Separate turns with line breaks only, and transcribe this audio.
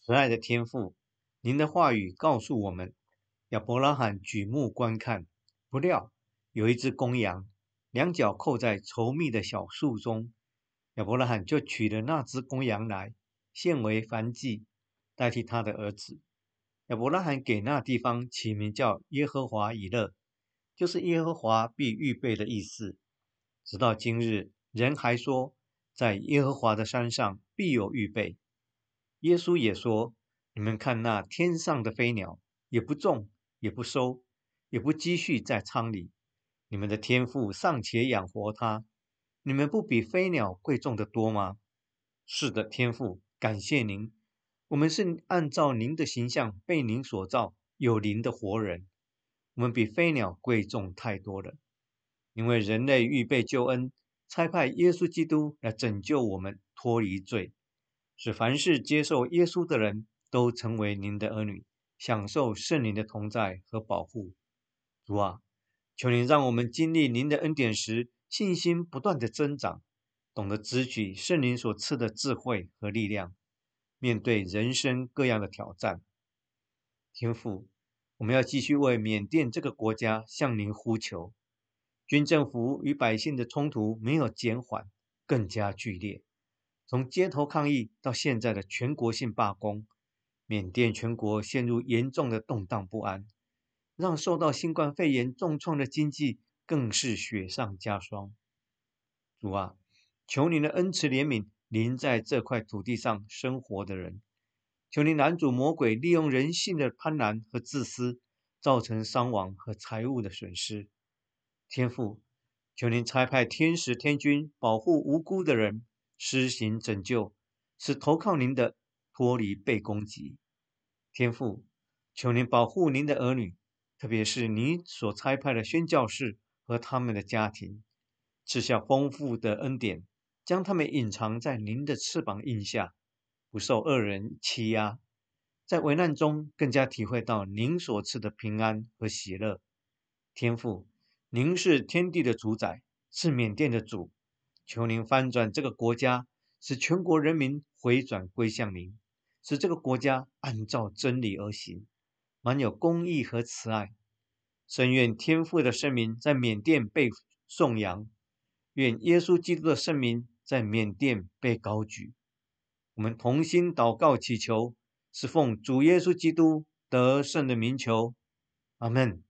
慈爱的天父，您的话语告诉我们，亚伯拉罕举目观看，不料有一只公羊，两脚扣在稠密的小树中。亚伯拉罕就取了那只公羊来，献为燔祭，代替他的儿子。亚伯拉罕给那地方起名叫耶和华以勒，就是耶和华必预备的意思。直到今日，人还说，在耶和华的山上必有预备。耶稣也说：你们看那天上的飞鸟，也不种，也不收，也不积蓄在仓里，你们的天父尚且养活它，你们不比飞鸟贵重的多吗？是的，天父，感谢您，我们是按照您的形象被您所造，有灵的活人，我们比飞鸟贵重太多了。因为人类预备救恩，差派耶稣基督来拯救我们脱离罪，使凡是接受耶稣的人都成为您的儿女，享受圣灵的同在和保护。主啊，求您让我们经历您的恩典时，信心不断的增长，懂得支取圣灵所赐的智慧和力量，面对人生各样的挑战。天父，我们要继续为缅甸这个国家向您呼求。军政府与百姓的冲突没有减缓，更加剧烈。从街头抗议到现在的全国性罢工，缅甸全国陷入严重的动荡不安，让受到新冠肺炎重创的经济更是雪上加霜。主啊，求您的恩慈怜悯临在这块土地上生活的人，求您拦阻魔鬼利用人性的贪婪和自私，造成伤亡和财物的损失。天父，求您差派天使天军保护无辜的人，施行拯救，使投靠您的脱离被攻击。天父，求您保护您的儿女，特别是您所差派的宣教士和他们的家庭，赐下丰富的恩典，将他们隐藏在您的翅膀荫下，不受恶人欺压，在危难中更加体会到您所赐的平安和喜乐。天父，您是天地的主宰，是缅甸的主，求您翻转这个国家，使全国人民回转归向您，使这个国家按照真理而行，满有公义和慈爱。深愿天父的圣名在缅甸被颂扬，愿耶稣基督的圣名在缅甸被高举。我们同心祷告祈求，是奉主耶稣基督得胜的名求。阿门。